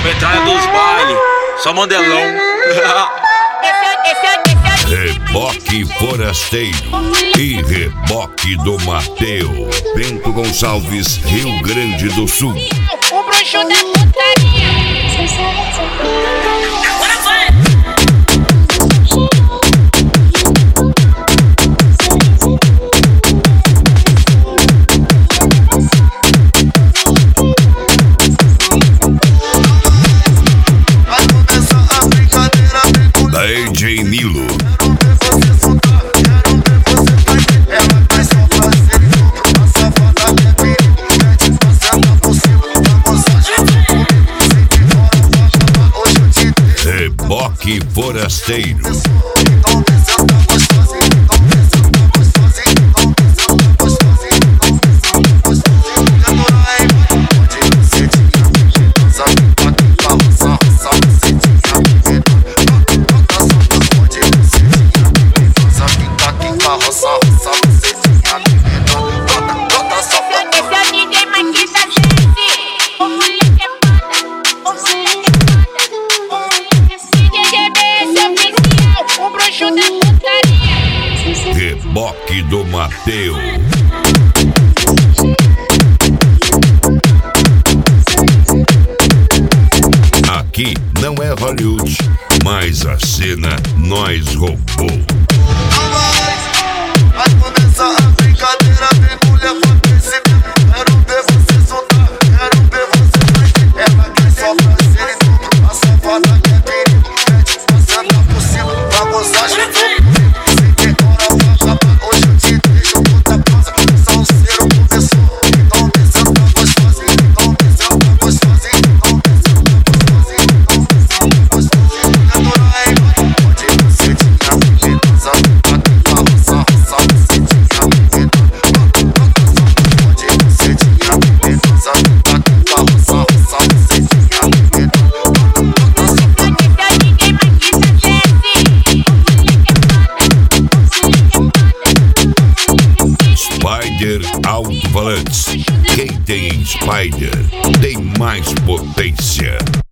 Metralha dos bailes, só mandelão. Reboque Forasteiro e Reboque do Mateu, Bento Gonçalves, Rio Grande do Sul. O bruxo da putaria. DJ Nilo. Reboque Forasteiro. Reboque do Mateu. Aqui não é Hollywood, mas a cena nós roubou. Vai começar a brincadeira, tem mulher fortalecimento. Quero ver você soltar, quero ver você vai. Ela quer só prazer em dobro, a safada quer perigo. Mete você tá por cima, pra gozar de fogo. Sem ter hora pra acabar, hoje eu te deixo puta pausa. Só o cero começou, então descendo pra gostosa. Então descendo pra gostosa, então descendo pra gostosa. Então descendo pra gostosa. Adorar aí, onde você tinha medo, sabe? Spider Alto-Falantes. Quem tem Spider tem mais potência.